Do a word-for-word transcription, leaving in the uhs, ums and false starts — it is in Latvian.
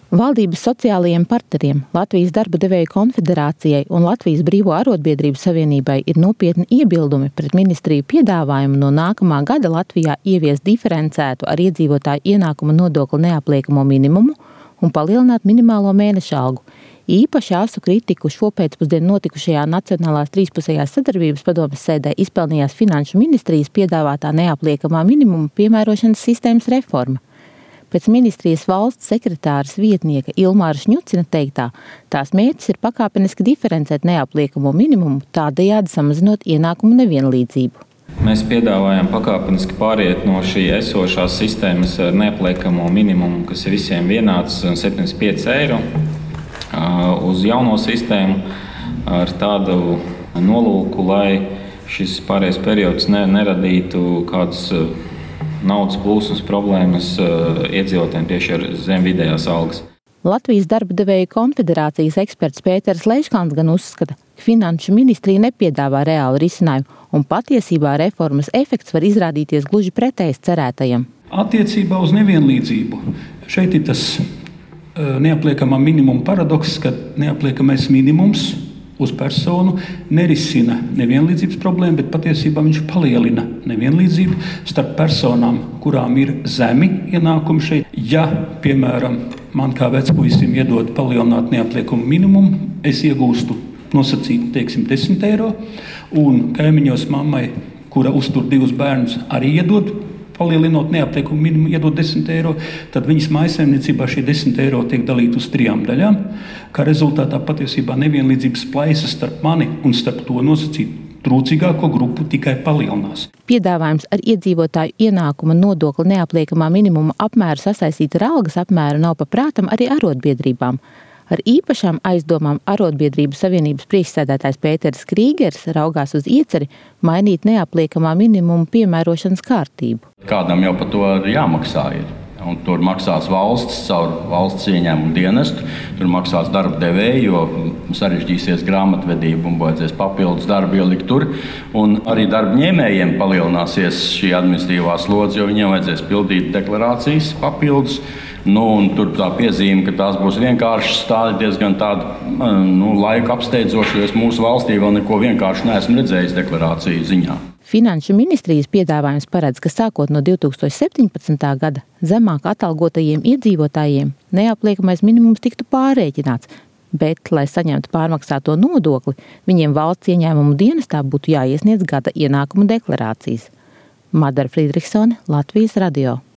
Valdības sociālajiem partneriem, Latvijas darba devēju konfederācijai un Latvijas Brīvo arotbiedrību savienībai ir nopietni iebildumi pret ministriju piedāvājumu no nākamā gada Latvijā ieviest diferencētu ar iedzīvotāju ienākuma nodokli neapliekamo minimumu un palielināt minimālo mēneša algu. Īpaši asu kritiku šopēcpusdien notikušajā Nacionālās trīspusējās sadarbības padomes sēdē izpelnījās Finanšu ministrijas piedāvātā neapliekamā minimuma piemērošanas sistēmas reforma. Pēc ministrijas valsts sekretāras vietnieka Ilmāra Šņucina teiktā, tās mērķis ir pakāpeniski diferencēt neapliekamo minimumu, tādējādi samazinot ienākumu nevienlīdzību. Mēs piedāvājam pakāpeniski pāriet no šī esošās sistēmas ar neapliekamo minimumu, kas ir visiem vienāds septiņdesmit pieci eiro, uz jauno sistēmu ar tādu nolūku, lai šis pārējais periods neradītu kādas naudas plūsmas problēmas iedzīvotājiem tieši ar zem vidējās algas. Latvijas darba devēju konfederācijas eksperts Pēters Leiškāns gan uzskata, ka Finanšu ministrija nepiedāvā reālu risinājumu un patiesībā reformas efekts var izrādīties gluži pretējs cerētajam. Attiecībā uz nevienlīdzību šeit ir tas neapliekamā minimuma paradoks, ka neapliekamais minimums uz personu nerisina nevienlīdzības problēmu, bet patiesībā viņš palielina nevienlīdzību starp personām, kurām ir zemi ienākumi šeit. Ja, piemēram, man kā vecpuisim iedod palielināt neapliekumu minimumu, es iegūstu nosacīt, teiksim, desmit eiro, un kaimiņos mammai, kura uztur divus bērnus, arī iedod palielinot neapliekumu minimumu, iedod desmit eiro, tad viņas mājsaimniecībā šie desmit eiro tiek dalīti uz trijām daļām, kā rezultātā patiesībā nevienlīdzības plaisa starp mani un starp to nosacīt trūcīgāko grupu tikai palielinās. Piedāvājums ar iedzīvotāju ienākuma nodokli neapliekamā minimuma apmēru sasaistīt ar algas apmēru nav paprātam arī arotbiedrībām. Ar īpašām aizdomām Arotbiedrību savienības priekšsēdētājs Pēters Krīgers raugās uz ieceri mainīt neapliekamā minimuma piemērošanas kārtību. Kādam jau par to jāmaksā ir. Un tur maksās valsts caur valsts ieņēmumu dienestu, tur maksās darba devēji, jo sarežģīsies grāmatvedība un vajadzēs papildus darbu ielikt tur. Un arī darba ņēmējiem palielināsies šī administratīvā slodze, jo viņiem vajadzēs pildīt deklarācijas papildus. Nu, tur tā piezīme, ka tās būs vienkāršas, tā ir diezgan tāda nu, laika apsteidzoša, jo es mūsu valstī vēl neko vienkārši neesmu redzējis deklarāciju ziņā. Finanšu ministrijas piedāvājums paredz, ka sākot no divi tūkstoši septiņpadsmitā gada zemāk atalgotajiem iedzīvotājiem neapliekamais minimums tiktu pārrēķināts, bet, lai saņemtu pārmaksāto nodokli, viņiem valsts ieņēmumu dienestā būtu jāiesniedz gada ienākumu deklarācijas. Madara Friedrichsone, Latvijas radio.